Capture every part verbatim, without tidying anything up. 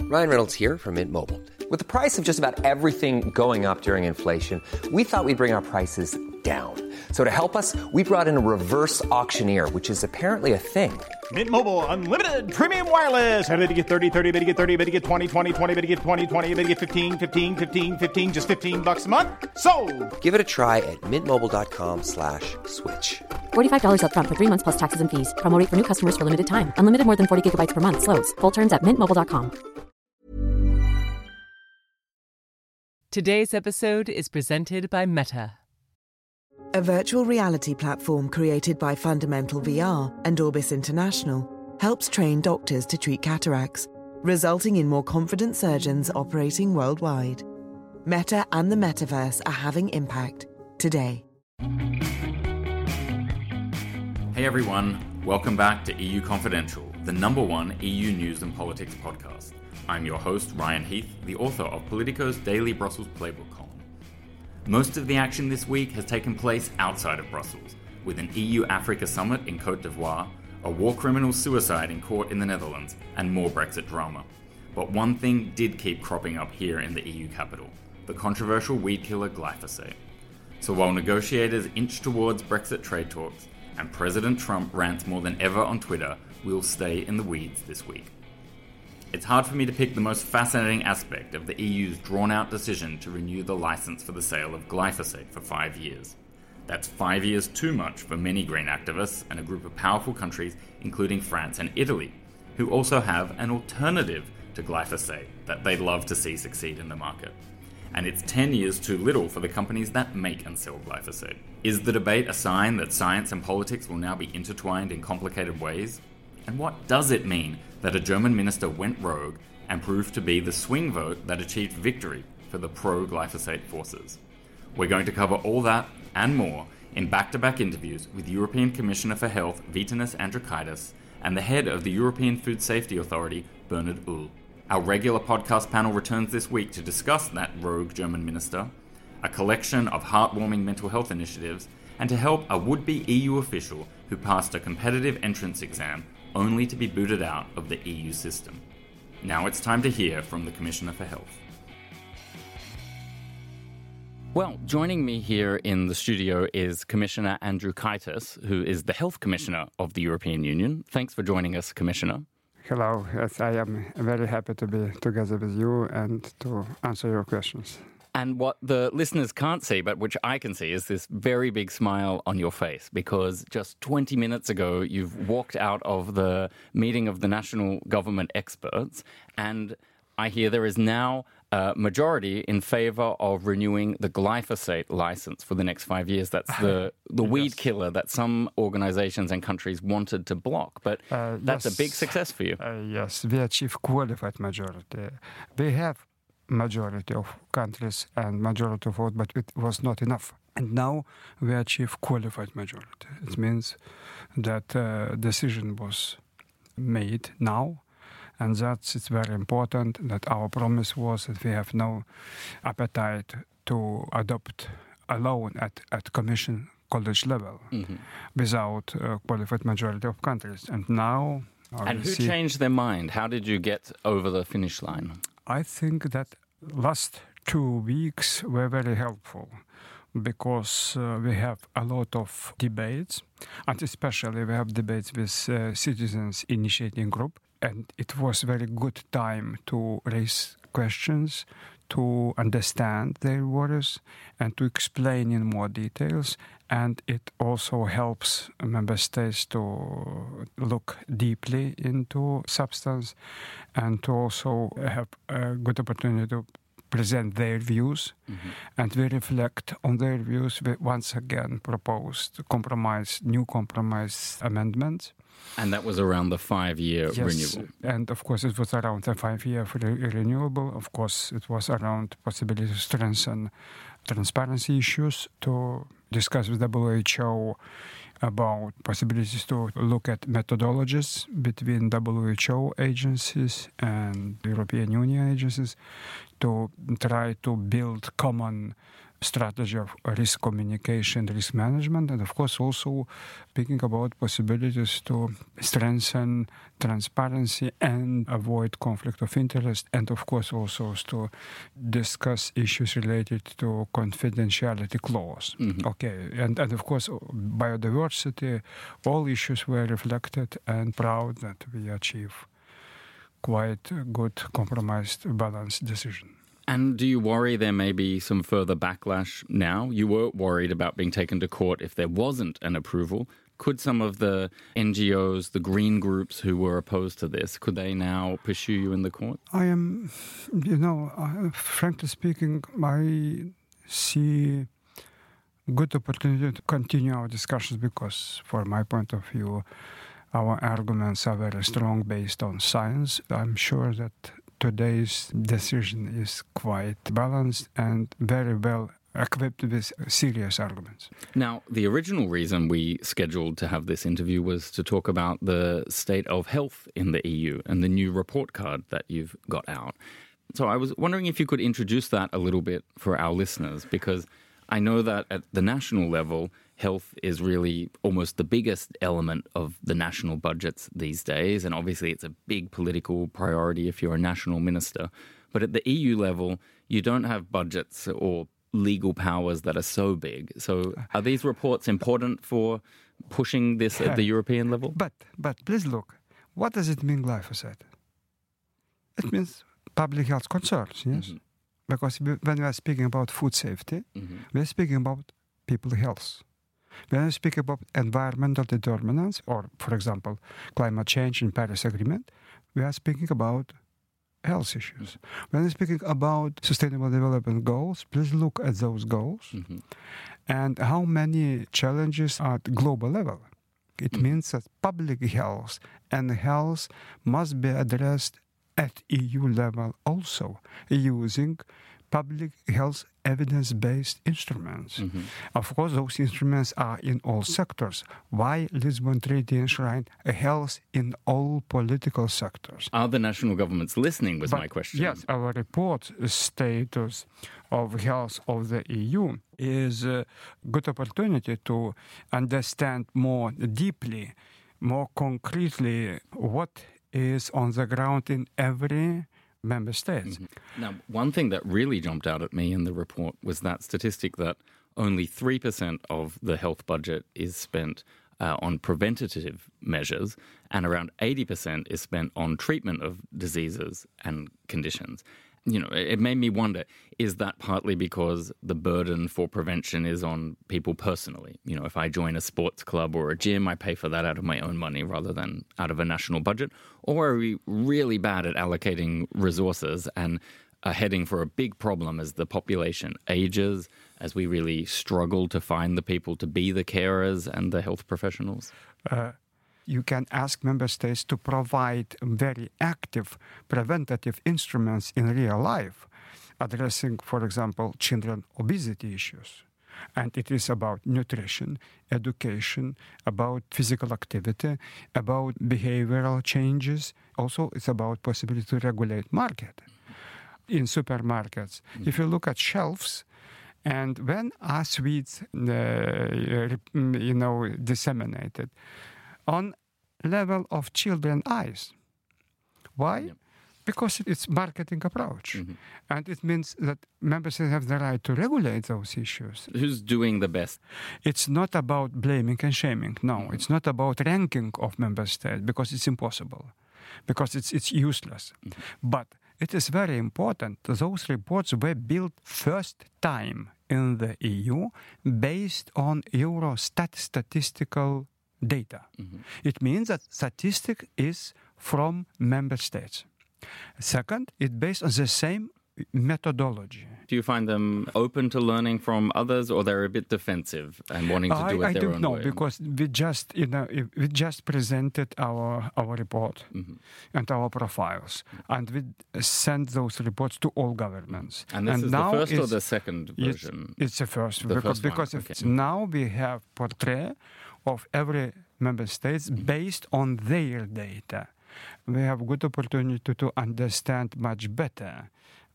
Ryan Reynolds here from Mint Mobile. With the price of just about everything going up during inflation, we thought we'd bring our prices down. So to help us, we brought in a reverse auctioneer, which is apparently a thing. Mint Mobile Unlimited Premium Wireless. How to get thirty, thirty, how to get thirty, how to get twenty, twenty, twenty, how to get twenty, twenty, how to get fifteen, fifteen, fifteen, fifteen, just fifteen bucks a month? Sold! Give it a try at mintmobile.com slash switch. forty-five dollars up front for three months plus taxes and fees. Promo rate for new customers for limited time. Unlimited more than forty gigabytes per month. Slows full terms at mint mobile dot com. Today's episode is presented by Meta. A virtual reality platform created by Fundamental V R and Orbis International helps train doctors to treat cataracts, resulting in more confident surgeons operating worldwide. Meta and the metaverse are having impact today. Hey everyone, welcome back to E U Confidential, the number one E U news and politics podcast. I'm your host, Ryan Heath, the author of Politico's daily Brussels Playbook column. Most of the action this week has taken place outside of Brussels, with an E U-Africa summit in Côte d'Ivoire, a war criminal's suicide in court in the Netherlands, and more Brexit drama. But one thing did keep cropping up here in the E U capital, the controversial weed killer glyphosate. So while negotiators inch towards Brexit trade talks, and President Trump rants more than ever on Twitter, we'll stay in the weeds this week. It's hard for me to pick the most fascinating aspect of the E U's drawn-out decision to renew the license for the sale of glyphosate for five years. That's five years too much for many green activists and a group of powerful countries, including France and Italy, who also have an alternative to glyphosate that they'd love to see succeed in the market. And it's ten years too little for the companies that make and sell glyphosate. Is the debate a sign that science and politics will now be intertwined in complicated ways? And what does it mean that a German minister went rogue and proved to be the swing vote that achieved victory for the pro-glyphosate forces? We're going to cover all that and more in back-to-back interviews with European Commissioner for Health Vytenis Andriukaitis and the head of the European Food Safety Authority, Bernhard Uhl. Our regular podcast panel returns this week to discuss that rogue German minister, a collection of heartwarming mental health initiatives, and to help a would-be E U official who passed a competitive entrance exam only to be booted out of the E U system. Now it's time to hear from the Commissioner for Health. Well, joining me here in the studio is Commissioner Andriukaitis, who is the Health Commissioner of the European Union. Thanks for joining us, Commissioner. Hello. Yes, I am very happy to be together with you and to answer your questions. And what the listeners can't see, but which I can see, is this very big smile on your face, because just twenty minutes ago, you've walked out of the meeting of the national government experts, and I hear there is now a majority in favor of renewing the glyphosate license for the next five years. That's the, the yes. weed killer that some organizations and countries wanted to block. But uh, that's yes. a big success for you. Uh, yes, we achieved qualified majority. We have majority of countries and majority of vote, but it was not enough. And now we achieve qualified majority. It means that uh, decision was made now, and that's it's very important that our promise was that we have no appetite to adopt alone at, at Commission college level mm-hmm. without uh, qualified majority of countries. And now... And who changed their mind? How did you get over the finish line? I think that last two weeks were very helpful because uh, we have a lot of debates, and especially we have debates with uh, citizens initiating group, and it was very good time to raise questions, to understand their worries, and to explain in more details. And it also helps member states to look deeply into substance and to also have a good opportunity to present their views. Mm-hmm. And we reflect on their views. We once again proposed compromise, new compromise amendments. And that was around the five-year yes, renewal. And of course it was around the five-year re- renewable. Of course it was around possibility to strengthen transparency issues, to discuss with W H O about possibilities to look at methodologies between W H O agencies and European Union agencies, to try to build common strategy of risk communication, risk management, and of course also speaking about possibilities to strengthen transparency and avoid conflict of interest, and of course also to discuss issues related to confidentiality clause. Mm-hmm. Okay, and, and of course biodiversity, all issues were reflected, and proud that we achieve quite a good compromised, balanced decision. And do you worry there may be some further backlash now? You were worried about being taken to court if there wasn't an approval. Could some of the N G Os, the green groups who were opposed to this, could they now pursue you in the court? I am, you know, uh, frankly speaking, I see good opportunity to continue our discussions because, from my point of view, our arguments are very strong based on science. I'm sure that today's decision is quite balanced and very well equipped with serious arguments. Now, the original reason we scheduled to have this interview was to talk about the state of health in the E U and the new report card that you've got out. So I was wondering if you could introduce that a little bit for our listeners, because I know that at the national level, health is really almost the biggest element of the national budgets these days. And obviously it's a big political priority if you're a national minister. But at the E U level, you don't have budgets or legal powers that are so big. So are these reports important for pushing this at the European level? But, but please look, what does it mean, glyphosate? It means public health concerns, yes? Mm-hmm. Because we, when we are speaking about food safety, mm-hmm. we are speaking about people's health. When we speak about environmental determinants, or, for example, climate change in Paris Agreement, we are speaking about health issues. When we're speaking about Sustainable Development Goals, please look at those goals mm-hmm. and how many challenges are at global level. It mm-hmm. means that public health and health must be addressed at E U level also, using public health evidence-based instruments. Mm-hmm. Of course, those instruments are in all sectors. Why Lisbon Treaty enshrined health in all political sectors? Are the national governments listening, was but my question. Yes, our report status of health of the E U is a good opportunity to understand more deeply, more concretely what is on the ground in every member states. Mm-hmm. Now, one thing that really jumped out at me in the report was that statistic that only three percent of the health budget is spent uh, on preventative measures, and around eighty percent is spent on treatment of diseases and conditions. You know, it made me wonder, is that partly because the burden for prevention is on people personally? You know, if I join a sports club or a gym, I pay for that out of my own money rather than out of a national budget? Or are we really bad at allocating resources and are heading for a big problem as the population ages, as we really struggle to find the people to be the carers and the health professionals? Uh You can ask member states to provide very active preventative instruments in real life, addressing, for example, children obesity issues. And it is about nutrition, education, about physical activity, about behavioral changes. Also, it's about possibility to regulate market. In supermarkets, mm-hmm. if you look at shelves, and when are sweets, uh, you know, disseminated, on level of children's eyes. Why? Yep. Because it's marketing approach. Mm-hmm. And it means that member states have the right to regulate those issues. Who's doing the best? It's not about blaming and shaming. No, mm-hmm. it's not about ranking of member states, because it's impossible, because it's it's useless. Mm-hmm. But it is very important. Those reports were built first time in the E U based on Eurostat statistical data. Mm-hmm. It means that statistic is from member states. Second, it's based on the same methodology. Do you find them open to learning from others, or they're a bit defensive and wanting to do I, it I their don't own know, way? because we just, you know, we just presented our our report mm-hmm. and our profiles, mm-hmm. and we sent those reports to all governments. And this and is now the first or the second version? It's, it's the first, the because, first because okay. it's, now we have portrait of every member states mm-hmm. based on their data. We have good opportunity to understand much better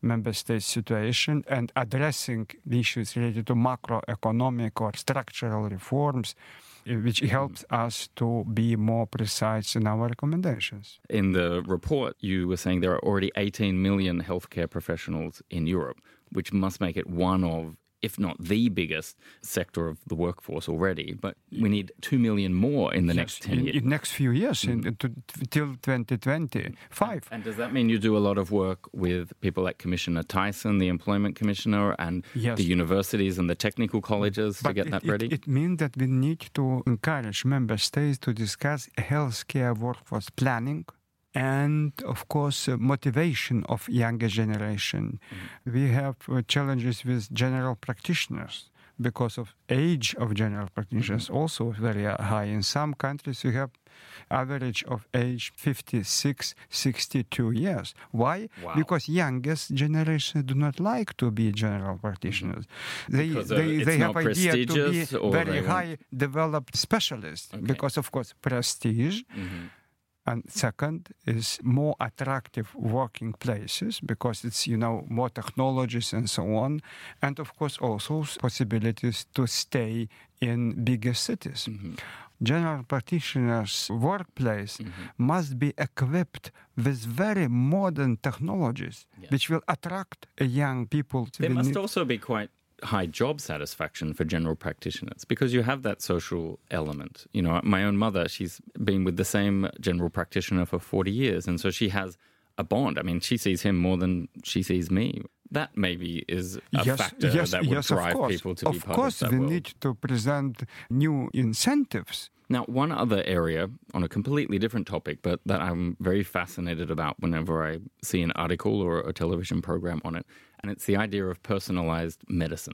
member state situation and addressing the issues related to macroeconomic or structural reforms, which helps us to be more precise in our recommendations. In the report, you were saying there are already eighteen million healthcare professionals in Europe, which must make it one of, if not the biggest sector of the workforce already. But we need two million more in the yes, next ten in, years. In next few years, mm-hmm. in, to, till twenty twenty-five. And, and does that mean you do a lot of work with people like Commissioner Tyson, the Employment Commissioner, and yes. the universities and the technical colleges but to get it, that it, ready? It means that we need to encourage member states to discuss healthcare workforce planning, and, of course, uh, motivation of younger generation. Mm-hmm. We have uh, challenges with general practitioners because of age of general practitioners mm-hmm. also very high. In some countries, we have average of age fifty-six, sixty-two years. Why? Wow. Because youngest generation do not like to be general practitioners. They because, uh, they, they have idea to be very high want... developed specialists okay. because, of course, prestige. Mm-hmm. And second is more attractive working places because it's, you know, more technologies and so on. And of course also possibilities to stay in bigger cities. Mm-hmm. General practitioners' workplace mm-hmm. must be equipped with very modern technologies yes. which will attract young people. There must need... also be quite high job satisfaction for general practitioners because you have that social element. You know, my own mother, she's been with the same general practitioner for forty years, and so she has a bond. I mean, she sees him more than she sees me. That maybe is a yes, factor yes, that would yes, drive course. people to of be part course, of that we world. need to present new incentives. Now, one other area on a completely different topic, but that I'm very fascinated about whenever I see an article or a television program on it, and it's the idea of personalized medicine.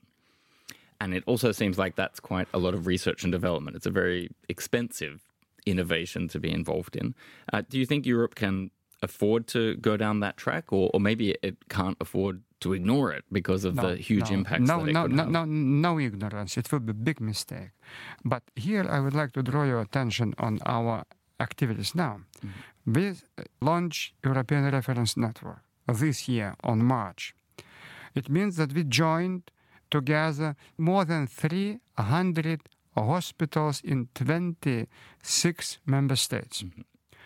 And it also seems like that's quite a lot of research and development. It's a very expensive innovation to be involved in. Uh, do you think Europe can afford to go down that track, or, or maybe it can't afford to ignore it because of no, the huge no, impacts no, that it no, could no, have? No, no ignorance. It will be a big mistake. But here I would like to draw your attention on our activities now. Mm-hmm. We launched European Reference Network this year on March. It means that we joined together more than three hundred hospitals in twenty-six member states. Mm-hmm.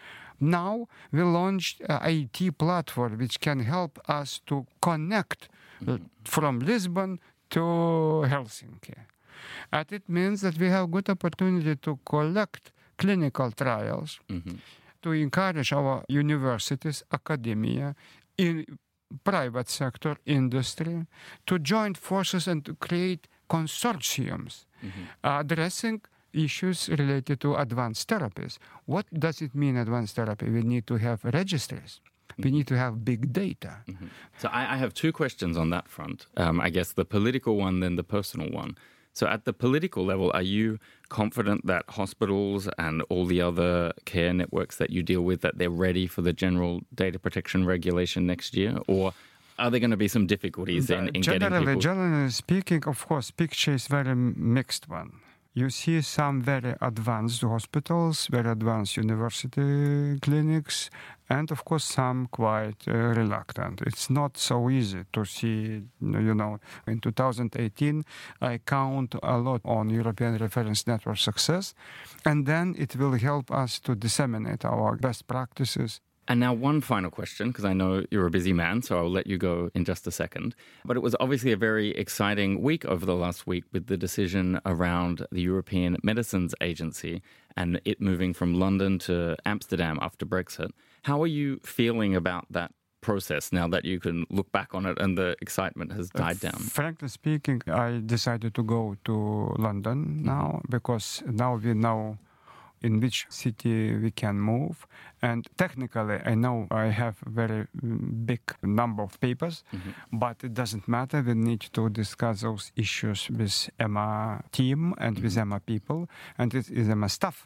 Now we launched an I T platform which can help us to connect mm-hmm. from Lisbon to Helsinki. And it means that we have good opportunity to collect clinical trials, mm-hmm. to encourage our universities, academia, in private sector, industry, to join forces and to create consortiums mm-hmm. addressing issues related to advanced therapies. What does it mean, advanced therapy? We need to have registries. Mm-hmm. We need to have big data. Mm-hmm. So I, I have two questions on that front. Um, I guess the political one, then the personal one. So at the political level, are you confident that hospitals and all the other care networks that you deal with, that they're ready for the general data protection regulation next year? Or are there going to be some difficulties in, in generally, getting people... Generally speaking, of course, picture is very mixed one. You see some very advanced hospitals, very advanced university clinics, and of course some quite uh, reluctant. It's not so easy to see, you know, in two thousand eighteen, I count a lot on European Reference Network success, and then it will help us to disseminate our best practices. And now one final question, because I know you're a busy man, so I'll let you go in just a second. But it was obviously a very exciting week over the last week with the decision around the European Medicines Agency and it moving from London to Amsterdam after Brexit. How are you feeling about that process now that you can look back on it and the excitement has died down? Uh, frankly speaking, I decided to go to London now mm-hmm. because now we know in which city we can move. And technically, I know I have a very big number of papers, mm-hmm. but it doesn't matter. We need to discuss those issues with E M A team and mm-hmm. with E M A people and with E M A staff.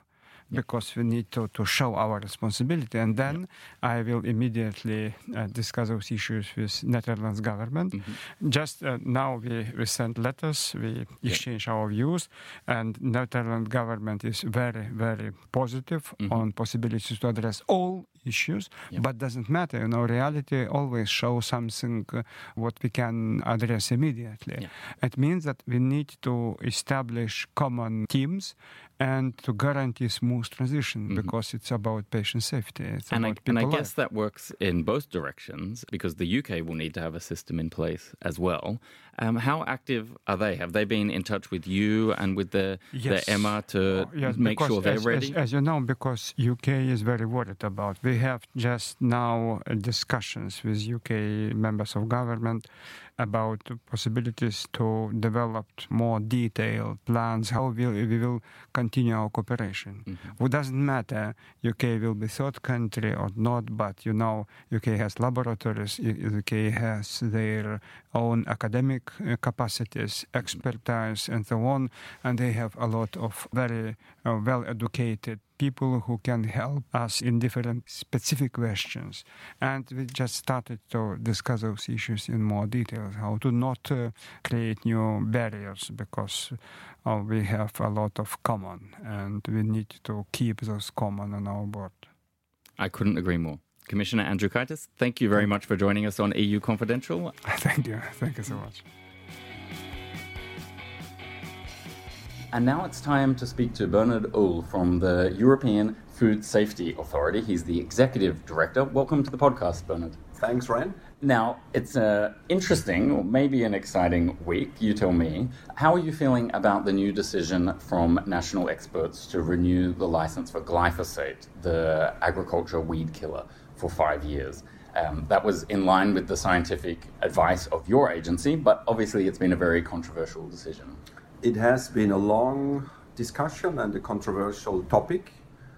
because we need to, to show our responsibility. And then I will immediately uh, discuss those issues with Netherlands government. Mm-hmm. Just uh, now we, we sent letters, we exchange our views, and Netherlands government is very, very positive mm-hmm. on possibilities to address all issues, yep. but doesn't matter. You know, reality always shows something uh, what we can address immediately. Yeah. It means that we need to establish common teams and to guarantee smooth transition mm-hmm. because it's about patient safety. It's and, about I, and I life. guess that works in both directions because the U K will need to have a system in place as well. Um, how active are they? Have they been in touch with you and with the, yes. the E M A to oh, yes, make sure they're as, ready? As, as you know, because U K is very worried about. We have just now uh, discussions with U K members of government about possibilities to develop more detailed plans, how we, we will continue our cooperation. Mm-hmm. It doesn't matter U K will be third country or not, but you know, U K has laboratories, U K has their own academic uh, capacities, expertise, and so on, and they have a lot of very uh, well-educated people who can help us in different specific questions. And we just started to discuss those issues in more detail, how to not uh, create new barriers, because uh, we have a lot of common, and we need to keep those common on our board. I couldn't agree more. Commissioner Andriukaitis, thank you very much for joining us on E U Confidential. Thank you. Thank you so much. And now it's time to speak to Bernard Uhl from the European Food Safety Authority. He's the Executive Director. Welcome to the podcast, Bernard. Thanks, Ryan. Now, it's an interesting, or maybe an exciting week, you tell me. How are you feeling about the new decision from national experts to renew the license for glyphosate, the agricultural weed killer, for five years? Um, that was in line with the scientific advice of your agency, but obviously it's been a very controversial decision. It has been a long discussion and a controversial topic.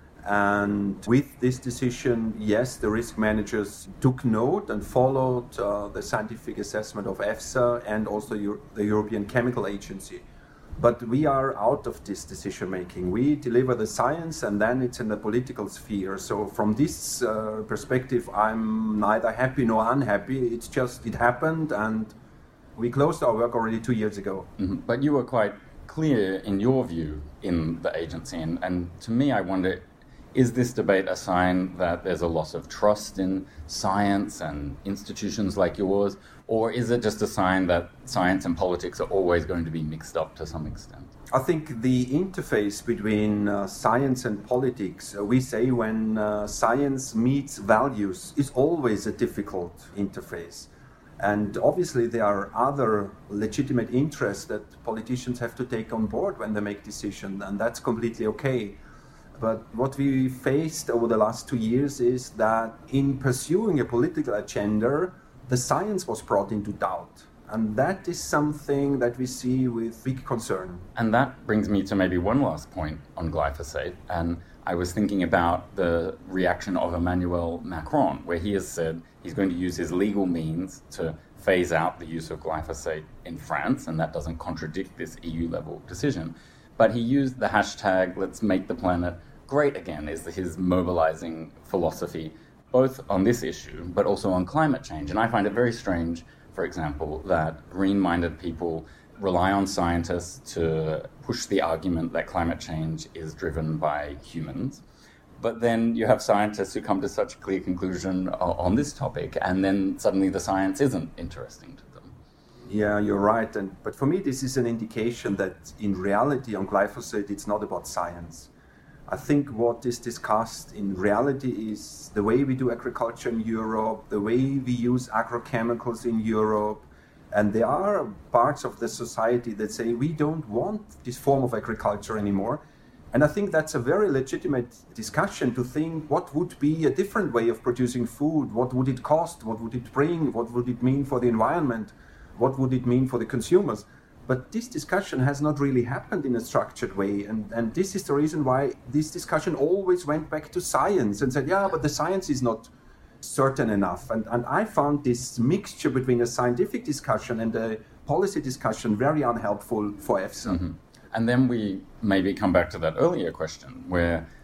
And with this decision, yes, the risk managers took note and followed uh, the scientific assessment of EFSA and also Euro- the European Chemical Agency. But we are out of this decision making. We deliver the science and then it's in the political sphere. So from this uh, perspective, I'm neither happy nor unhappy. It's just, it happened and we closed our work already two years ago. Mm-hmm. But you were quite clear in your view in the agency. And, and to me, I wonder, is this debate a sign that there's a loss of trust in science and institutions like yours? Or is it just a sign that science and politics are always going to be mixed up to some extent? I think the interface between uh, science and politics, uh, we say when uh, science meets values, is always a difficult interface. And obviously there are other legitimate interests that politicians have to take on board when they make decisions, and that's completely okay. But what we faced over the last two years is that in pursuing a political agenda, the science was brought into doubt. And that is something that we see with big concern. And that brings me to maybe one last point on glyphosate. And I was thinking about the reaction of Emmanuel Macron, where he has said he's going to use his legal means to phase out the use of glyphosate in France, and that doesn't contradict this E U-level decision. But he used the hashtag, let's make the planet great again, is his mobilizing philosophy, both on this issue, but also on climate change. And I find it very strange, for example, that green-minded people rely on scientists to push the argument that climate change is driven by humans. But then you have scientists who come to such a clear conclusion on this topic, and then suddenly the science isn't interesting to them. Yeah, you're right. And but for me, this is an indication that in reality on glyphosate, it's not about science. I think what is discussed in reality is the way we do agriculture in Europe, the way we use agrochemicals in Europe. And there are parts of the society that say we don't want this form of agriculture anymore. And I think that's a very legitimate discussion to think what would be a different way of producing food, what would it cost, what would it bring, what would it mean for the environment, what would it mean for the consumers. But this discussion has not really happened in a structured way. And, and this is the reason why this discussion always went back to science and said, yeah, but the science is not certain enough. And, and I found this mixture between a scientific discussion and a policy discussion very unhelpful for EFSA. Mm-hmm. And then we maybe come back to that earlier question, where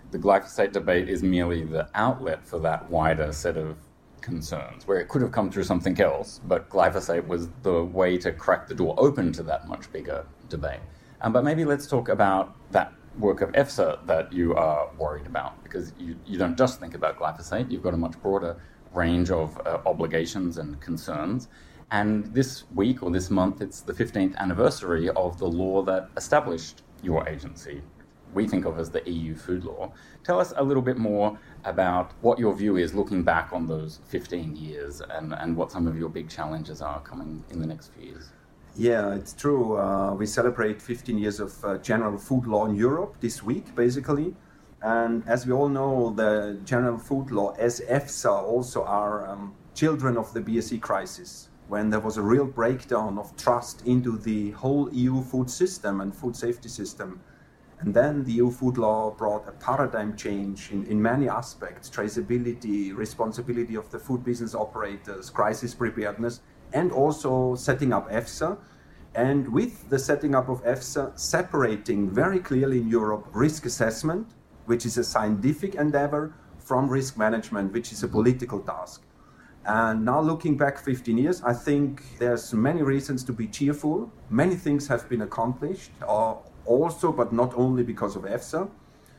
the glyphosate debate is merely the outlet for that wider set of concerns, where it could have come through something else, but glyphosate was the way to crack the door open to that much bigger debate. Um, but maybe let's talk about that work of EFSA that you are worried about, because you, you don't just think about glyphosate, you've got a much broader range of uh, obligations and concerns. And this week or this month, it's the fifteenth anniversary of the law that established your agency, we think of as the E U food law. Tell us a little bit more about what your view is looking back on those fifteen years and, and what some of your big challenges are coming in the next few years. Yeah, it's true. Uh, we celebrate fifteen years of uh, general food law in Europe this week, basically. And as we all know, the general food law, as EFSA, also are um, children of the B S E crisis, when there was a real breakdown of trust into the whole E U food system and food safety system. And then the E U food law brought a paradigm change in, in many aspects: traceability, responsibility of the food business operators, crisis preparedness, and also setting up EFSA. And with the setting up of EFSA, separating very clearly in Europe risk assessment, which is a scientific endeavor, from risk management, which is a political task. And now looking back fifteen years, I think there's many reasons to be cheerful. Many things have been accomplished, uh, also, but not only because of EFSA.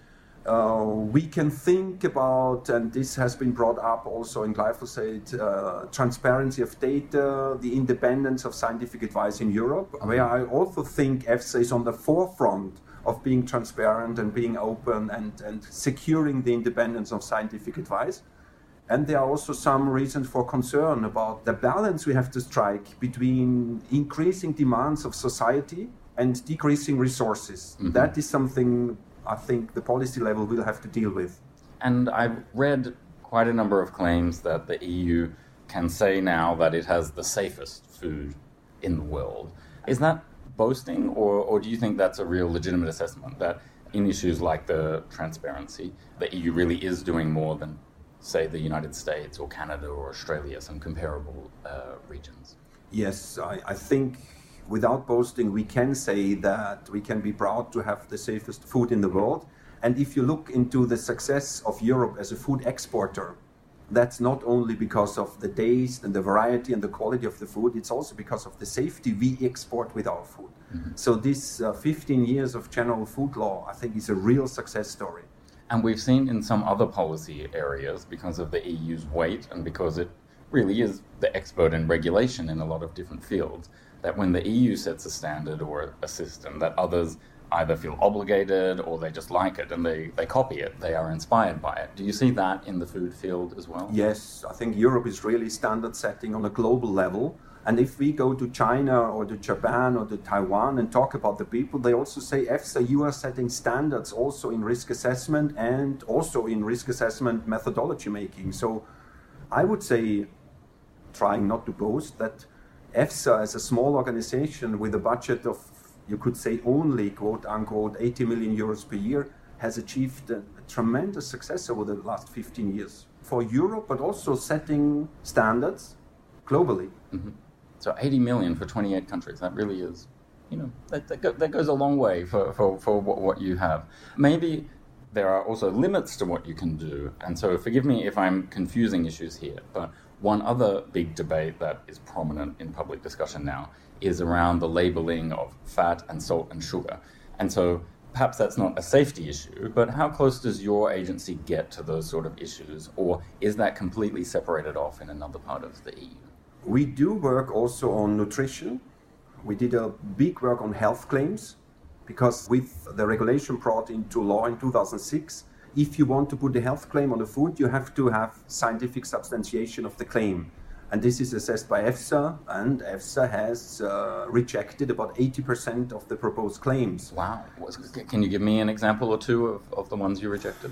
Uh, we can think about, and this has been brought up also in glyphosate, uh, transparency of data, the independence of scientific advice in Europe, where I also think EFSA is on the forefront of being transparent and being open and, and securing the independence of scientific advice. And there are also some reasons for concern about the balance we have to strike between increasing demands of society and decreasing resources. Mm-hmm. That is something I think the policy level will have to deal with. And I've read quite a number of claims that the E U can say now that it has the safest food in the world. Is that boasting, or, or do you think that's a real legitimate assessment, that in issues like the transparency, the E U really is doing more than, say, the United States or Canada or Australia, some comparable uh, regions? Yes, I, I think without boasting, we can say that we can be proud to have the safest food in the world. And if you look into the success of Europe as a food exporter, that's not only because of the taste and the variety and the quality of the food, it's also because of the safety we export with our food. Mm-hmm. So this uh, fifteen years of general food law, I think, is a real success story. And we've seen in some other policy areas, because of the E U's weight and because it really is the expert in regulation in a lot of different fields, that when the E U sets a standard or a system, that others either feel obligated or they just like it and they, they copy it, they are inspired by it. Do you see that in the food field as well? Yes, I think Europe is really standard setting on a global level. And if we go to China or to Japan or to Taiwan and talk about the people, they also say, EFSA, you are setting standards also in risk assessment and also in risk assessment methodology making. So I would say, trying not to boast, that EFSA, as a small organization with a budget of, you could say, only, quote unquote, eighty million euros per year, has achieved a, a tremendous success over the last fifteen years for Europe, but also setting standards globally. Mm-hmm. So eighty million for twenty-eight countries, that really is, you know, that, that, go, that goes a long way for, for, for what, what you have. Maybe there are also limits to what you can do. And so forgive me if I'm confusing issues here, but one other big debate that is prominent in public discussion now is around the labeling of fat and salt and sugar. And so perhaps that's not a safety issue, but how close does your agency get to those sort of issues? Or is that completely separated off in another part of the E U? We do work also on nutrition. We did a big work on health claims, because with the regulation brought into law in two thousand six, if you want to put a health claim on a food, you have to have scientific substantiation of the claim. And this is assessed by EFSA, and EFSA has uh, rejected about eighty percent of the proposed claims. Wow. Can you give me an example or two of, of the ones you rejected?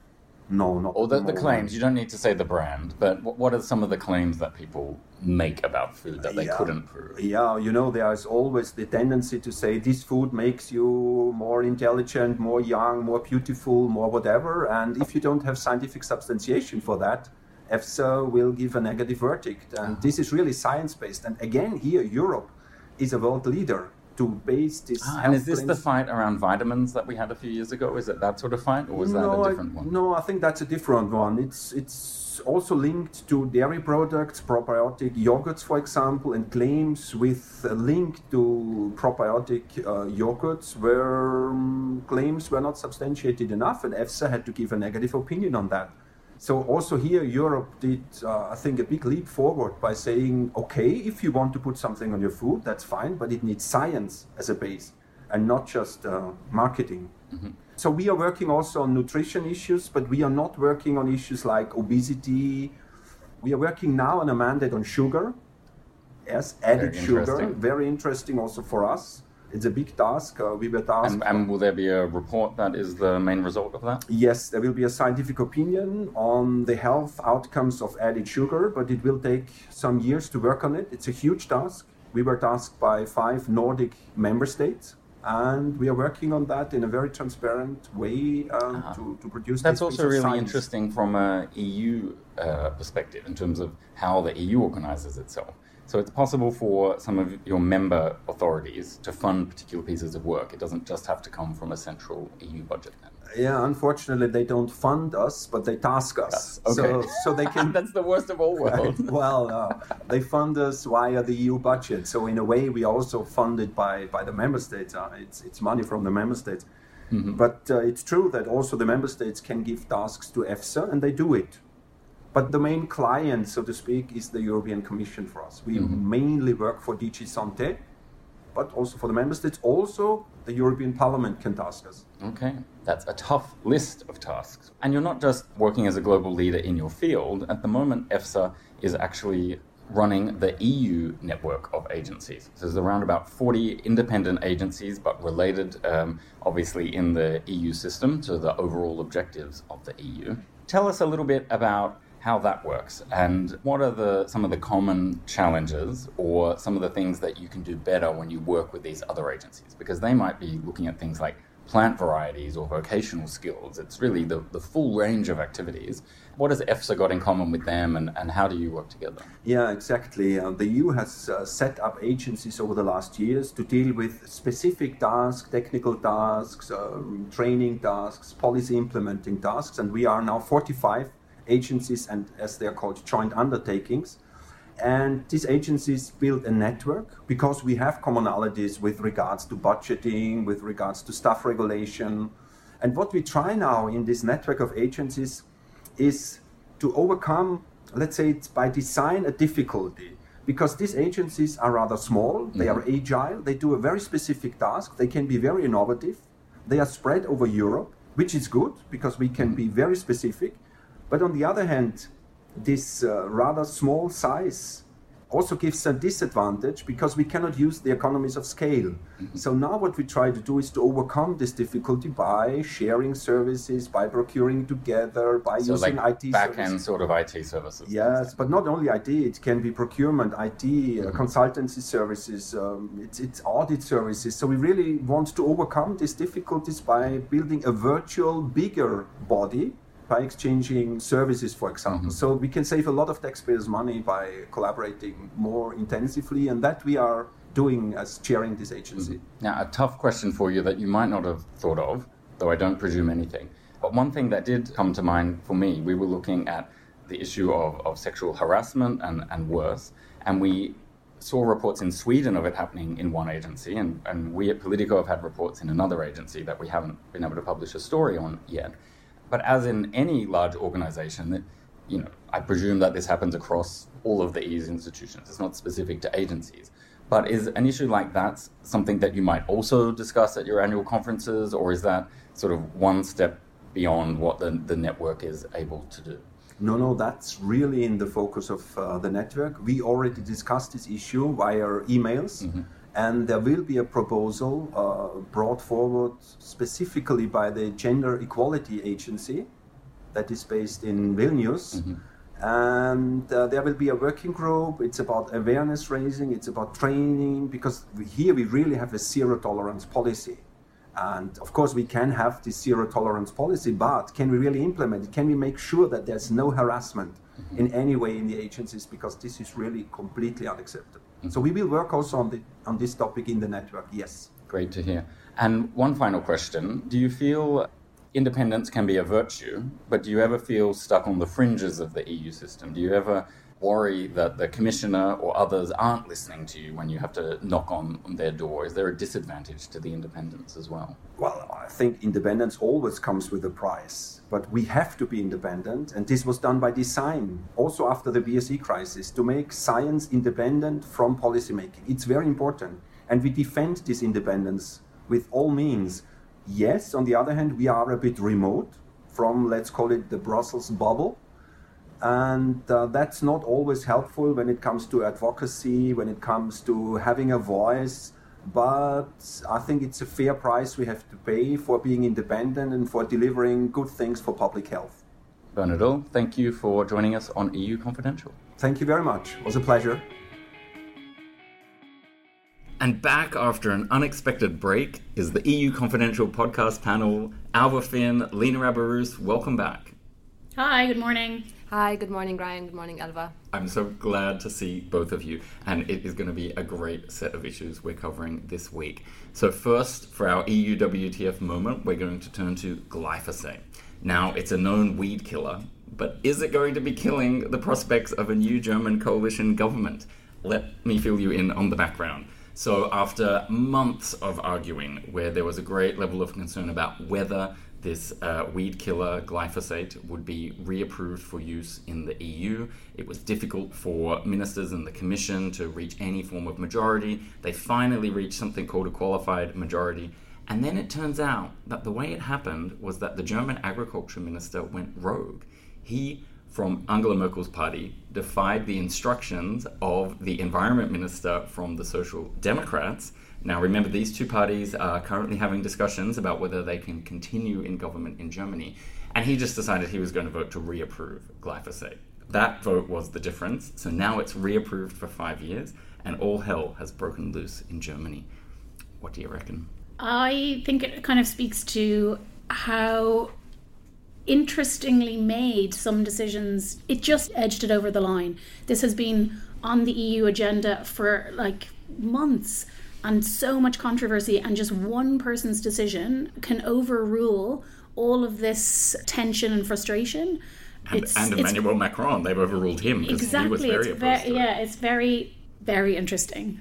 No, not Or the, the claims. You don't need to say the brand, but what are some of the claims that people make about food that they yeah. couldn't prove? Yeah, you know, there is always the tendency to say this food makes you more intelligent, more young, more beautiful, more whatever. And if you don't have scientific substantiation for that, EFSA will give a negative verdict. And this is really science-based. And again, here, Europe is a world leader to base this. Ah, and is this claims. the fight around vitamins that we had a few years ago? Is it that sort of fight, or was no, that a different I, one? No, I think that's a different one. It's it's also linked to dairy products, probiotic yogurts, for example, and claims with a link to probiotic uh, yogurts where um, claims were not substantiated enough, and EFSA had to give a negative opinion on that. So also here, Europe did, uh, I think, a big leap forward by saying, okay, if you want to put something on your food, that's fine, but it needs science as a base and not just uh, marketing. Mm-hmm. So we are working also on nutrition issues, but we are not working on issues like obesity. We are working now on a mandate on sugar, yes, added very sugar, interesting. very interesting also for us. It's a big task. Uh, we were tasked. And, and will there be a report that is the main result of that? Yes, there will be a scientific opinion on the health outcomes of added sugar, but it will take some years to work on it. It's a huge task. We were tasked by five Nordic member states, and we are working on that in a very transparent way uh, uh-huh. to, to produce That's this also really science. Interesting from an E U uh, perspective in terms of how the E U organizes itself. So it's possible for some of your member authorities to fund particular pieces of work. It doesn't just have to come from a central E U budget then. Yeah, unfortunately, they don't fund us, but they task us. Yes. Okay. So, so they can. That's the worst of all worlds. Well, uh, they fund us via the E U budget. So in a way, we are also funded by, by the member states. Uh, it's it's money from the member states. Mm-hmm. But uh, it's true that also the member states can give tasks to EFSA, and they do it. But the main client, so to speak, is the European Commission for us. We mm-hmm. mainly work for D G Santé, but also for the member states. Also, the European Parliament can task us. Okay, that's a tough list of tasks. And you're not just working as a global leader in your field. At the moment, EFSA is actually running the E U network of agencies. So there's around about forty independent agencies, but related, um, obviously, in the E U system to the overall objectives of the E U. Tell us a little bit about how that works, and what are the some of the common challenges or some of the things that you can do better when you work with these other agencies, because they might be looking at things like plant varieties or vocational skills. It's really the, the full range of activities. What has EFSA got in common with them, and, and how do you work together? Yeah, exactly. Uh, the E U has uh, set up agencies over the last years to deal with specific tasks, technical tasks, um, training tasks, policy implementing tasks, and we are now forty-five agencies, and as they are called, joint undertakings. And these agencies build a network because we have commonalities with regards to budgeting, with regards to staff regulation. And what we try now in this network of agencies is to overcome, let's say it's by design, a difficulty. Because these agencies are rather small, they mm-hmm. are agile, they do a very specific task, they can be very innovative, they are spread over Europe, which is good because we can be very specific. But on the other hand, this uh, rather small size also gives a disadvantage because we cannot use the economies of scale. Mm-hmm. So now what we try to do is to overcome this difficulty by sharing services, by procuring together, by so using like I T back-end services. sort of I T services. Yes, but not only I T, it can be procurement, I T, mm-hmm. uh, consultancy services, um, it's, it's audit services. So we really want to overcome these difficulties by building a virtual, bigger body, by exchanging services, for example. Mm-hmm. So we can save a lot of taxpayers' money by collaborating more intensively, and that we are doing as chairing this agency. Mm-hmm. Now, a tough question for you that you might not have thought of, though I don't presume anything. But one thing that did come to mind for me, we were looking at the issue of, of sexual harassment and, and worse, and we saw reports in Sweden of it happening in one agency, and, and we at Politico have had reports in another agency that we haven't been able to publish a story on yet. But as in any large organization, you know, I presume that this happens across all of the E U's institutions. It's not specific to agencies. But is an issue like that something that you might also discuss at your annual conferences, or is that sort of one step beyond what the, the network is able to do? No, no, that's really in the focus of uh, the network. We already discussed this issue via emails. Mm-hmm. And there will be a proposal uh, brought forward specifically by the Gender Equality Agency that is based in Vilnius. Mm-hmm. And uh, there will be a working group. It's about awareness raising, it's about training, because we, here we really have a zero tolerance policy. And of course we can have this zero tolerance policy, but can we really implement it? Can we make sure that there's no harassment? mm-hmm. in any way in the agencies, because this is really completely unacceptable. Mm-hmm. So we will work also on, the, on this topic in the network, yes. Great to hear. And one final question. Do you feel independence can be a virtue, but do you ever feel stuck on the fringes of the E U system? Do you ever worry that the commissioner or others aren't listening to you when you have to knock on, on their door? Is there a disadvantage to the independence as well? Well, I think independence always comes with a price, but we have to be independent, and this was done by design, also after the B S E crisis, to make science independent from policymaking. It's very important, and we defend this independence with all means. Yes, on the other hand, we are a bit remote from, let's call it, the Brussels bubble. And uh, that's not always helpful when it comes to advocacy, when it comes to having a voice. But I think it's a fair price we have to pay for being independent and for delivering good things for public health. Bernard, thank you for joining us on E U Confidential. Thank you very much. It was a pleasure. And back after an unexpected break is the E U Confidential podcast panel. Alva Finn, Lena Rabarus, welcome back. Hi, good morning. Hi, good morning, Ryan. Good morning, Alva. I'm so glad to see both of you, and it is going to be a great set of issues we're covering this week. So first, for our E U W T F moment, we're going to turn to glyphosate. Now, it's a known weed killer, but is it going to be killing the prospects of a new German coalition government? Let me fill you in on the background. So after months of arguing, where there was a great level of concern about whether this uh, weed killer glyphosate would be reapproved for use in the E U, it was difficult for ministers and the Commission to reach any form of majority. They finally reached something called a qualified majority. And then it turns out that the way it happened was that the German agriculture minister went rogue. He, from Angela Merkel's party, defied the instructions of the environment minister from the Social Democrats. Now, remember, these two parties are currently having discussions about whether they can continue in government in Germany, and he just decided he was going to vote to reapprove glyphosate. That vote was the difference, so now it's reapproved for five years, and all hell has broken loose in Germany. What do you reckon? I think it kind of speaks to how interestingly made some decisions, it just edged it over the line. This has been on the E U agenda for like months, and so much controversy, and just one person's decision can overrule all of this tension and frustration. And, it's, and Emmanuel it's, Macron, they've overruled him because exactly, he was very it's opposed ve- to Yeah, it. it's very, very interesting.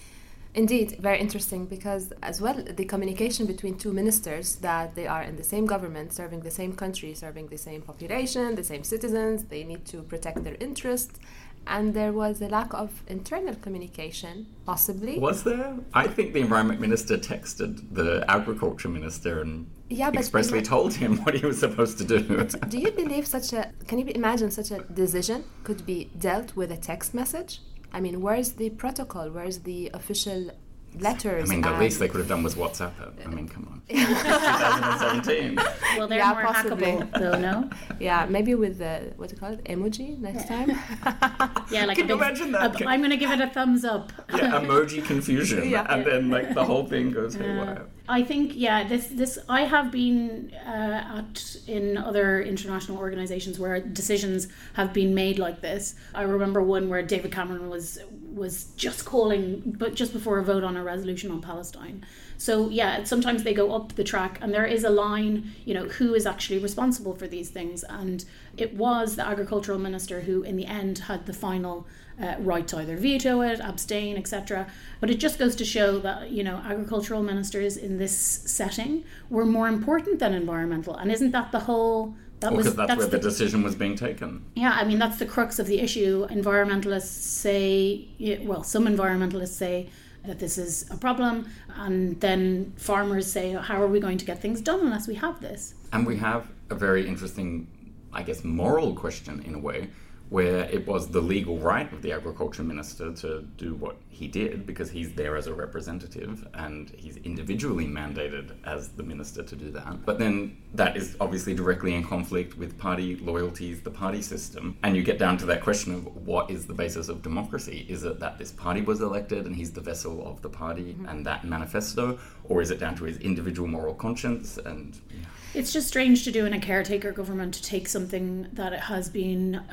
Indeed, very interesting, because as well, the communication between two ministers, that they are in the same government, serving the same country, serving the same population, the same citizens, they need to protect their interests. And there was a lack of internal communication, possibly. Was there? I think the environment minister texted the agriculture minister and yeah, but expressly ima- told him what he was supposed to do. Do you believe such a, can you imagine such a decision could be dealt with a text message? I mean, where's the protocol? Where's the official letters? I mean, the and... least they could have done was WhatsApp it. I mean, come on. twenty seventeen. Well, they're yeah, more possibly. hackable, though, no? Yeah, maybe with the, what do you call it, emoji next time? Yeah, like Can a you big, imagine that? A, I'm going to give it a thumbs up. Yeah, emoji confusion. Yeah. And then, like, the whole thing goes haywire. Uh, I think, yeah, this, this I have been uh, at in other international organizations where decisions have been made like this. I remember one where David Cameron was was just calling, but just before a vote on a resolution on Palestine. So, yeah, sometimes they go up the track, and there is a line, you know, who is actually responsible for these things. And it was the agricultural minister who, in the end, had the final uh, right to either veto it, abstain, et cetera. But it just goes to show that, you know, agricultural ministers in this setting were more important than environmental. And isn't that the whole... That well, because that's, that's where the, the decision was being taken. Yeah, I mean, that's the crux of the issue. Environmentalists say, well, some environmentalists say that this is a problem, and then farmers say, how are we going to get things done unless we have this? And we have a very interesting, I guess, moral question in a way, where it was the legal right of the agriculture minister to do what he did because he's there as a representative and he's individually mandated as the minister to do that. But then that is obviously directly in conflict with party loyalties, the party system. And you get down to that question of what is the basis of democracy? Is it that this party was elected and he's the vessel of the party mm-hmm. and that manifesto? Or is it down to his individual moral conscience? And yeah. It's just strange to do in a caretaker government to take something that has been a huge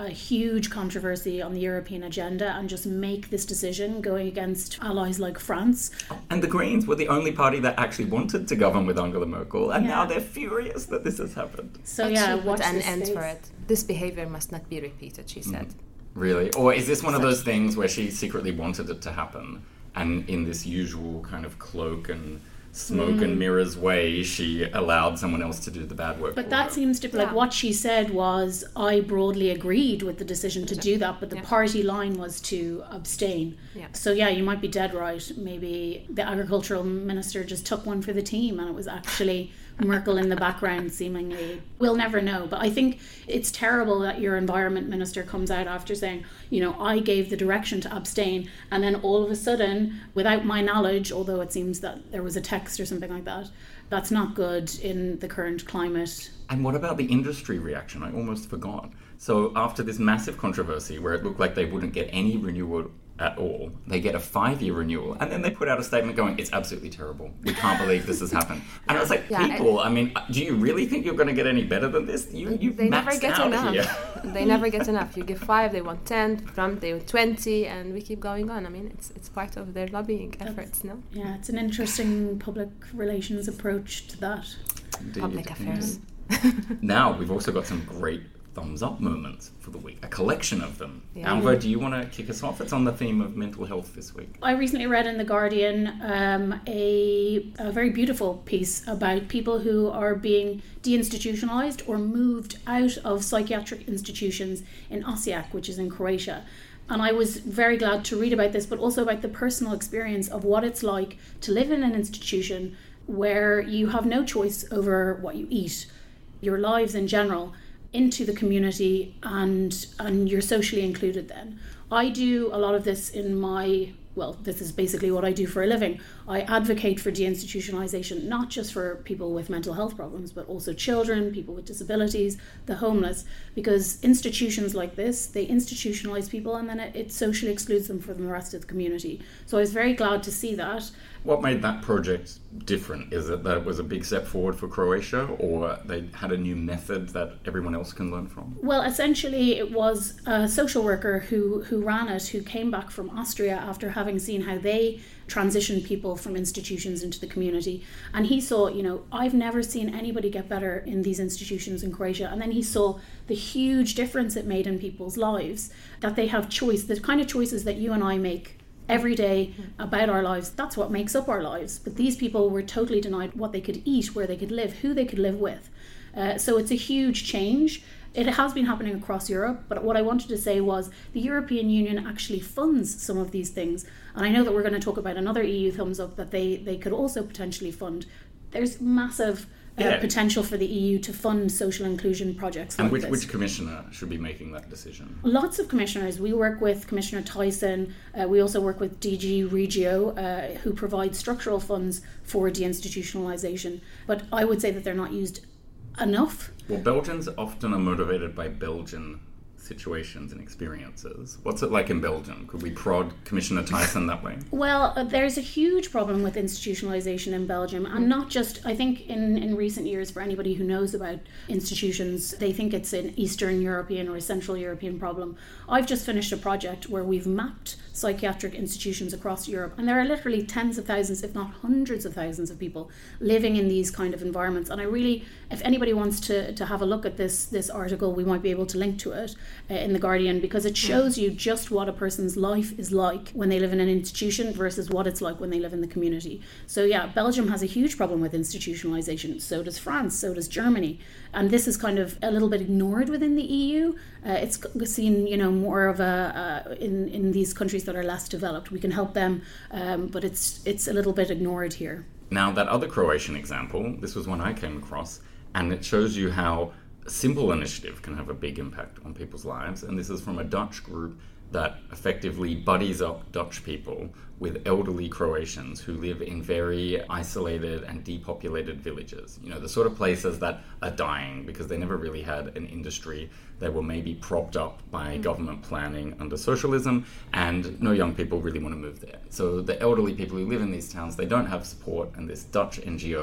huge controversy on the European agenda and just make this decision going against allies like France. And the Greens were the only party that actually wanted to govern with Angela Merkel, and Yeah. now they're furious that this has happened. So But yeah, she watch put an this end space. for it. This behavior must not be repeated, she said. Really? Or is this one of those things where she secretly wanted it to happen, and in this usual kind of cloak and smoke Mm. and mirrors way, she allowed someone else to do the bad work But for that her? seems to be like Yeah. what she said was, I broadly agreed with the decision to do that, but the Yeah. party line was to abstain. Yeah. So yeah, you might be dead right. Maybe the agricultural minister just took one for the team and it was actually Merkel in the background, seemingly. We'll never know. But I think it's terrible that your environment minister comes out after saying, you know, I gave the direction to abstain, and then all of a sudden, without my knowledge, although it seems that there was a text or something like that, that's not good in the current climate. And what about the industry reaction? I almost forgot. So after this massive controversy where it looked like they wouldn't get any renewal at all, they get a five-year renewal, and then they put out a statement going, it's absolutely terrible. We can't believe this has happened. And I was like, Yeah, people, I mean, do you really think you're going to get any better than this? You, you've They never maxed get out enough. here. They never get enough. You give five, they want ten. Trump, they want twenty, and we keep going on. I mean, it's it's part of their lobbying efforts, no? Yeah, it's an interesting public relations approach to that. Indeed, Public affairs. indeed. Now, we've also got some great thumbs up moments for the week, a collection of them. Yeah. Alva, do you want to kick us off? It's on the theme of mental health this week. I recently read in The Guardian um, a, a very beautiful piece about people who are being deinstitutionalized or moved out of psychiatric institutions in Osijek, which is in Croatia. And I was very glad to read about this, but also about the personal experience of what it's like to live in an institution where you have no choice over what you eat, your lives in general, into the community, and and you're socially included then. I do a lot of this in my, well, this is basically what I do for a living. I advocate for deinstitutionalization, not just for people with mental health problems, but also children, people with disabilities, the homeless, because institutions like this, they institutionalize people and then it, it socially excludes them from the rest of the community. So I was very glad to see that. What made that project different? Is it that it was a big step forward for Croatia, or they had a new method that everyone else can learn from? Well, essentially it was a social worker who, who ran it, who came back from Austria after having seen how they transitioned people from institutions into the community. And he saw, you know, I've never seen anybody get better in these institutions in Croatia. And then he saw the huge difference it made in people's lives, that they have choice, the kind of choices that you and I make every day about our lives. That's what makes up our lives. But these people were totally denied what they could eat, where they could live, who they could live with. Uh, so it's a huge change. It has been happening across Europe, but what I wanted to say was the European Union actually funds some of these things. And I know that we're going to talk about another E U thumbs up that they, they could also potentially fund. There's massive uh, Yeah. potential for the E U to fund social inclusion projects And like which, this. which commissioner should be making that decision? Lots of commissioners. We work with Commissioner Tyson. Uh, we also work with D G Regio, uh, who provides structural funds for deinstitutionalization. But I would say that they're not used enough. Well, Belgians often are motivated by Belgian situations and experiences. What's it like in Belgium? Could we prod Commissioner Tyson that way? Well, uh, there's a huge problem with institutionalization in Belgium, and not just, I think in, in recent years, for anybody who knows about institutions, they think it's an Eastern European or a Central European problem. I've just finished a project where we've mapped psychiatric institutions across Europe, and there are literally tens of thousands, if not hundreds of thousands of people living in these kind of environments. And I really, if anybody wants to, to have a look at this, this article, we might be able to link to it uh, in The Guardian, because it shows you just what a person's life is like when they live in an institution versus what it's like when they live in the community. So yeah, Belgium has a huge problem with institutionalization. So does France, so does Germany. And this is kind of a little bit ignored within the E U. Uh, it's seen, you know, more of a, uh, in, in these countries that are less developed. We can help them, um, but it's it's a little bit ignored here. Now, that other Croatian example, this was one I came across, and it shows you how a simple initiative can have a big impact on people's lives. And this is from a Dutch group that effectively buddies up Dutch people with elderly Croatians who live in very isolated and depopulated villages. You know, the sort of places that are dying because they never really had an industry. They were maybe propped up by government planning under socialism, and no young people really want to move there. So the elderly people who live in these towns, they don't have support, and this Dutch N G O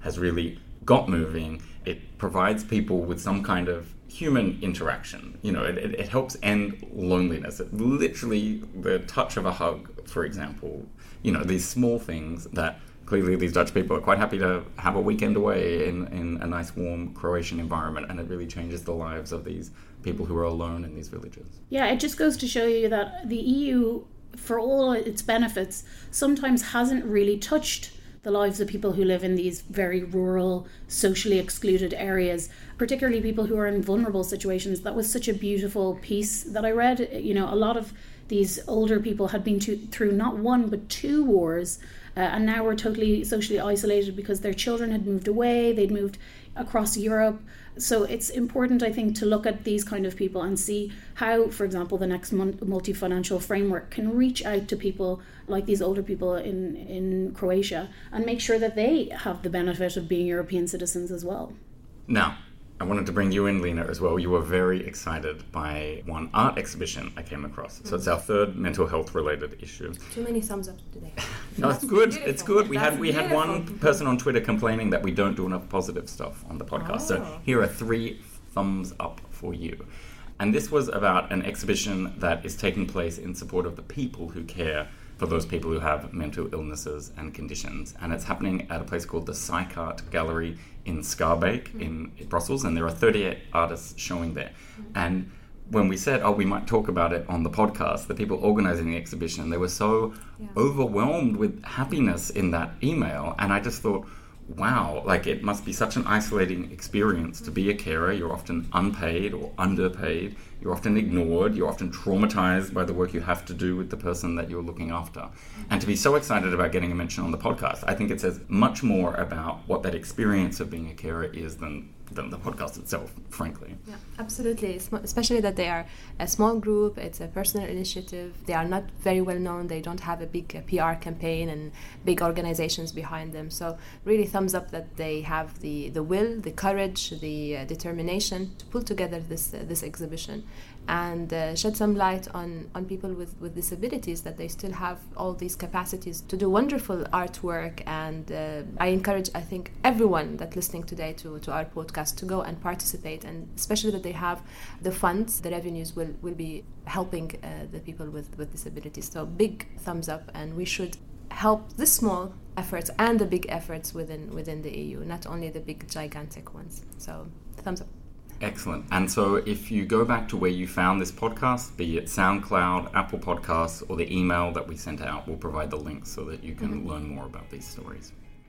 has really got moving. It provides people with some kind of human interaction. You know, it, it, it helps end loneliness. It literally, the touch of a hug, for example, you know, these small things that clearly these Dutch people are quite happy to have a weekend away in, in a nice, warm Croatian environment, and it really changes the lives of these people who are alone in these villages. Yeah, it just goes to show you that the E U, for all its benefits, sometimes hasn't really touched the lives of people who live in these very rural, socially excluded areas, particularly people who are in vulnerable situations. That was such a beautiful piece that I read. You know, a lot of these older people had been to, through not one but two wars, uh, and now were totally socially isolated because their children had moved away, they'd moved across Europe. So it's important, I think, to look at these kind of people and see how, for example, the next multi-financial framework can reach out to people like these older people in, in Croatia and make sure that they have the benefit of being European citizens as well. Now, I wanted to bring you in, Lena, as well. You were very excited by one art exhibition I came across. So it's our third mental health related issue. Too many thumbs up today. No, it's good. Beautiful. It's good. We That's had we beautiful. had one person on Twitter complaining that we don't do enough positive stuff on the podcast. Oh. So here are three thumbs up for you. And this was about an exhibition that is taking place in support of the people who care for those people who have mental illnesses and conditions. And it's happening at a place called the Psychart Gallery in Schaerbeek mm-hmm. in Brussels. And there are thirty-eight artists showing there. Mm-hmm. And when we said, oh, we might talk about it on the podcast, the people organizing the exhibition, they were so yeah. overwhelmed with happiness in that email. And I just thought, wow, like it must be such an isolating experience to be a carer. You're often unpaid or underpaid. You're often ignored. You're often traumatized by the work you have to do with the person that you're looking after. And to be so excited about getting a mention on the podcast, I think it says much more about what that experience of being a carer is than than the podcast itself, frankly. Yeah, absolutely. Especially that they are a small group, it's a personal initiative, they are not very well known, they don't have a big uh, P R campaign and big organizations behind them. So really thumbs up that they have the, the will, the courage, the uh, determination to pull together this uh, this exhibition and uh, shed some light on, on people with, with disabilities, that they still have all these capacities to do wonderful artwork. And uh, I encourage, I think, everyone that's listening today to, to our podcast to go and participate, and especially that they have the funds, the revenues will, will be helping uh, the people with, with disabilities. So big thumbs up, and we should help the small efforts and the big efforts within within the E U, not only the big gigantic ones. So thumbs up. Excellent. And so if you go back to where you found this podcast, be it SoundCloud, Apple Podcasts, or the email that we sent out, we'll provide the links so that you can mm-hmm. learn more about these stories.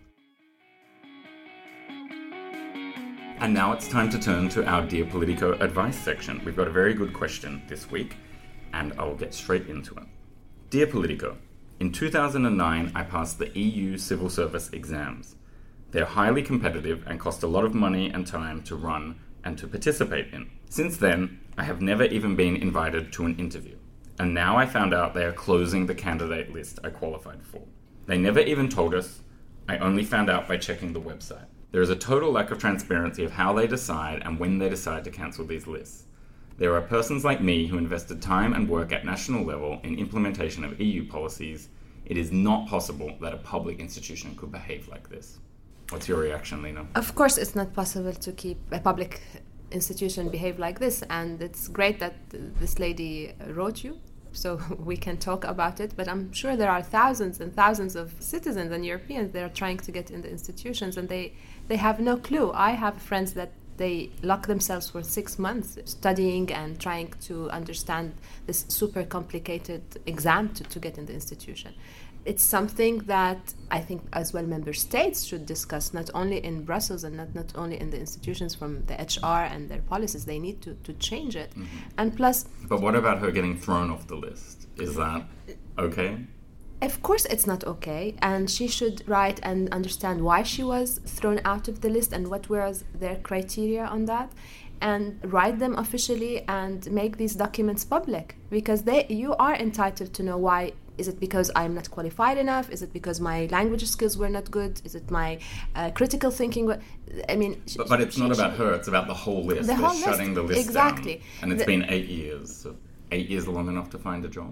And now it's time to turn to our Dear Politico advice section. We've got a very good question this week, and I'll get straight into it. Dear Politico, in two thousand nine, I passed the E U civil service exams. They're highly competitive and cost a lot of money and time to run and to participate in. Since then, I have never even been invited to an interview. And now I found out they are closing the candidate list I qualified for. They never even told us. I only found out by checking the website. There is a total lack of transparency of how they decide and when they decide to cancel these lists. There are persons like me who invested time and work at national level in implementation of E U policies. It is not possible that a public institution could behave like this. What's your reaction, Lena? Of course, it's not possible to keep a public institution behave like this, and it's great that this lady wrote you, so we can talk about it. But I'm sure there are thousands and thousands of citizens and Europeans that are trying to get in the institutions, and they, they have no clue. I have friends that they lock themselves for six months studying and trying to understand this super complicated exam to, to get in the institution. It's something that I think as well member states should discuss, not only in Brussels and not, not only in the institutions from the H R and their policies. They need to, to change it. Mm-hmm. And plus... But what about her getting thrown off the list? Is that okay? Of course it's not okay, and she should write and understand why she was thrown out of the list and what was their criteria on that, and write them officially and make these documents public, because they you are entitled to know why. Is it because I'm not qualified enough? Is it because my language skills were not good? Is it my uh, critical thinking? I mean... But, but it's she, not about she, her, it's about the whole list. The They're whole shutting list, the list exactly. down. And it's the, been eight years. So eight years long enough to find a job?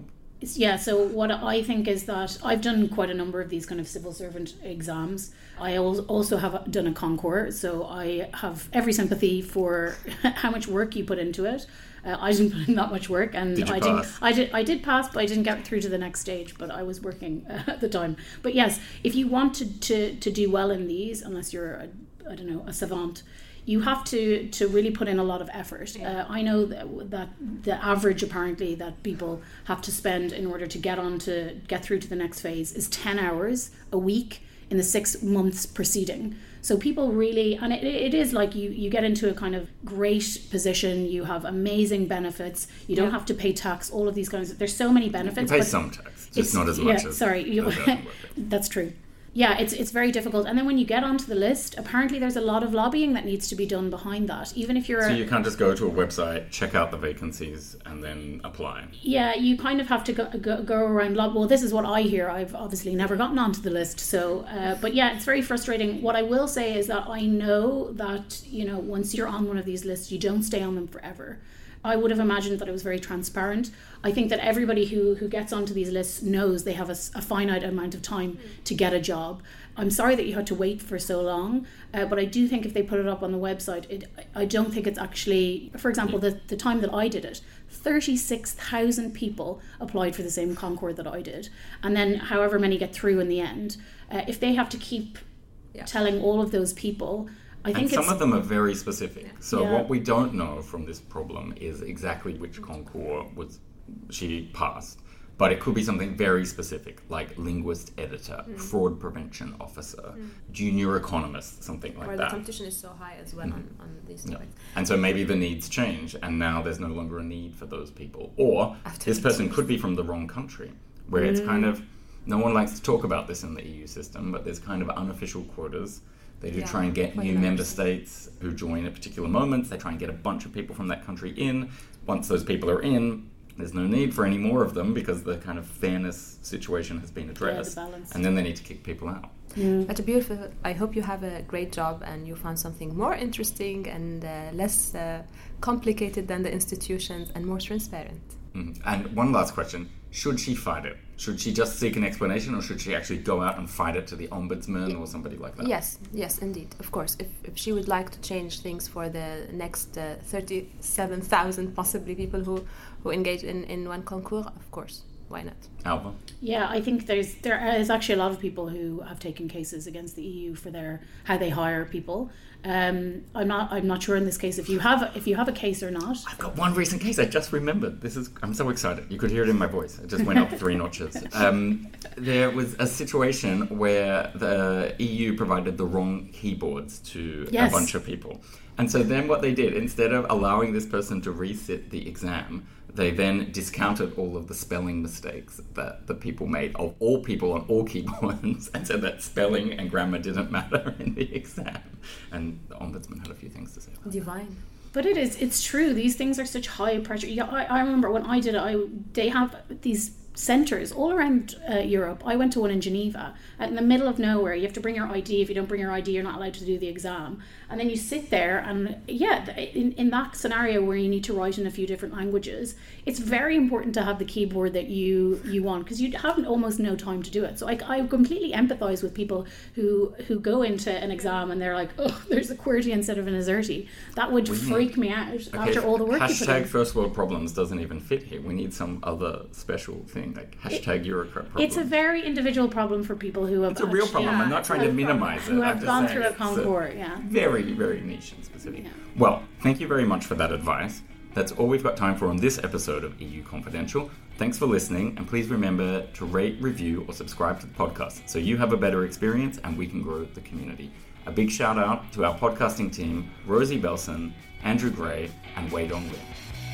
Yeah, so what I think is that I've done quite a number of these kind of civil servant exams. I also have done a concours, so I have every sympathy for how much work you put into it. Uh, I didn't put in that much work, and did you I pass? did. I did. I did pass, but I didn't get through to the next stage. But I was working uh, at the time. But yes, if you want to, to to do well in these, unless you're a, I don't know, a savant, you have to to really put in a lot of effort. Uh, I know that, that the average apparently that people have to spend in order to get on to get through to the next phase is ten hours a week in the six months preceding. So people really, and it, it is like you, you get into a kind of great position, you have amazing benefits, you don't yeah. have to pay tax, all of these kinds of, there's so many benefits. You pay some tax, just not as much yeah, as... Sorry, you, that's true. Yeah, it's it's very difficult. And then when you get onto the list, apparently there's a lot of lobbying that needs to be done behind that. Even if you're... So you can't just go to a website, check out the vacancies, and then apply? Yeah, you kind of have to go, go, go around... Lob- well, this is what I hear. I've obviously never gotten onto the list. So, uh, but yeah, it's very frustrating. What I will say is that I know that, you know, once you're on one of these lists, you don't stay on them forever. I would have imagined that it was very transparent. I think that everybody who, who gets onto these lists knows they have a, a finite amount of time to get a job. I'm sorry that you had to wait for so long, uh, but I do think if they put it up on the website, it, I don't think it's actually, for example, the, the time that I did it, thirty-six thousand people applied for the same concours that I did. And then however many get through in the end, uh, if they have to keep yeah. telling all of those people... I think and some it's, of them are very specific. So yeah. what we don't know from this problem is exactly which concours was she passed. But it could be something very specific, like linguist editor, mm. fraud prevention officer, mm. junior economist, something like or that. the competition is so high as well mm. on, on these topics. Yeah. And so maybe the needs change, and now there's no longer a need for those people. Or After this person could be from the wrong country, where mm. it's kind of, no one likes to talk about this in the E U system, but there's kind of unofficial quotas. They do yeah, try and get new member states who join at particular moments. They try and get a bunch of people from that country in. Once those people are in, there's no need for any more of them because the kind of fairness situation has been addressed. Yeah, the balance. And then they need to kick people out. Mm. But beautiful. I hope you have a great job and you found something more interesting and uh, less uh, complicated than the institutions and more transparent. Mm. And one last question. Should she fight it? Should she just seek an explanation, or should she actually go out and fight it to the ombudsman yeah. or somebody like that? Yes, yes, indeed. Of course. If, if she would like to change things for the next uh, thirty-seven thousand possibly people who, who engage in, in one concours, of course. Why not? Alva? Yeah, I think there's there is actually a lot of people who have taken cases against the E U for their how they hire people. Um, I'm not I'm not sure in this case if you have if you have a case or not. I've got one recent case. I just remembered. This is I'm so excited. You could hear it in my voice. It just went up three notches. Um, there was a situation where the E U provided the wrong keyboards to yes. a bunch of people. And so then what they did, instead of allowing this person to resit the exam, they then discounted all of the spelling mistakes that the people made of all people on all keyboards and said that spelling and grammar didn't matter in the exam. And the ombudsman had a few things to say about Divine. That. But it is, it's true. These things are such high pressure. Yeah, I, I remember when I did it, I, they have these centres all around uh, Europe. I went to one in Geneva, in the middle of nowhere. You have to bring your I D. If you don't bring your I D, you're not allowed to do the exam. And then you sit there and yeah, in, in that scenario where you need to write in a few different languages, it's very important to have the keyboard that you, you want because you have almost no time to do it. So I, I completely empathise with people who, who go into an exam and they're like, oh, there's a QWERTY instead of an AZERTY. That would we freak need, me out okay, after all the work you put in. Hashtag first world problems doesn't even fit here. We need some other special thing like hashtag Eurocrat problem. It's a very individual problem for people who have... It's a real problem. Yeah, I'm not trying to minimize it. Who have I'm gone saying through a concours, yeah. Very, very niche and specific. Yeah. Well, thank you very much for that advice. That's all we've got time for on this episode of E U Confidential. Thanks for listening, and please remember to rate, review, or subscribe to the podcast so you have a better experience and we can grow the community. A big shout out to our podcasting team, Rosie Belson, Andrew Gray, and Wei Dong Lin.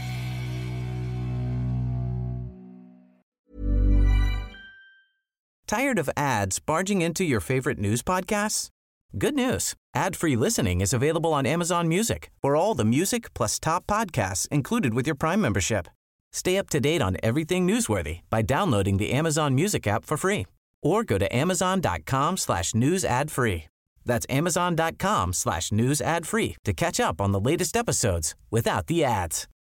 Tired of ads barging into your favorite news podcasts? Good news. Ad-free listening is available on Amazon Music for all the music plus top podcasts included with your Prime membership. Stay up to date on everything newsworthy by downloading the Amazon Music app for free or go to amazon.com slash news ad free. That's amazon.com slash news ad free to catch up on the latest episodes without the ads.